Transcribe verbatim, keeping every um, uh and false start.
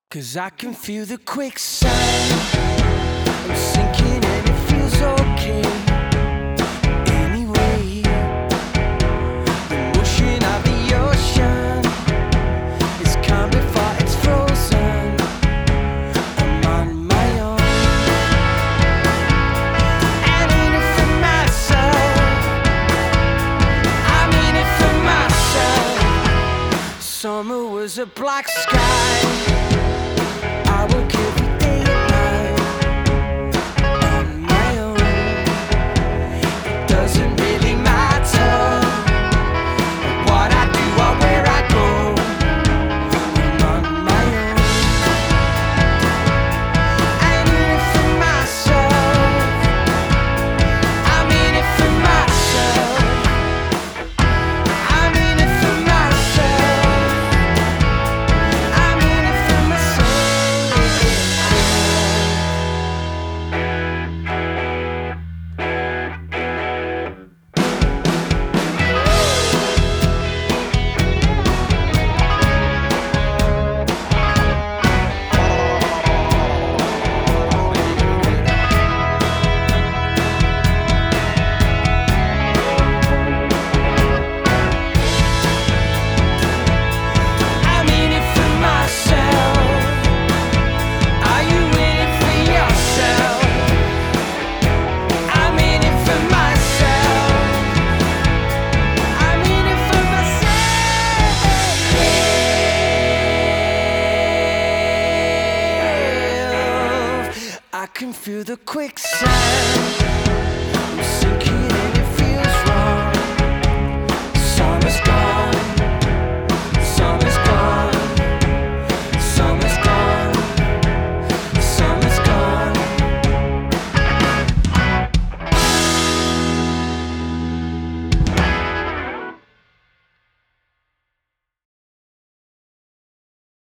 'Cause I can feel the quicksand. I'm sinking and it feels okay. Anyway, the motion of the ocean is calm before it's frozen. I'm on my own. And in it for myself. I'm in it for myself. Summer was a black sky. I will give you day and night on my own. It doesn't really matter what I do or where I go. I'm on my own. I'm in it for myself. I'm in it for myself. I'm in it for myself. I'm in it for myself. I'm in it for myself. Are you in it for yourself? I'm in it for myself. I'm in it for myself. I can feel the quicksand.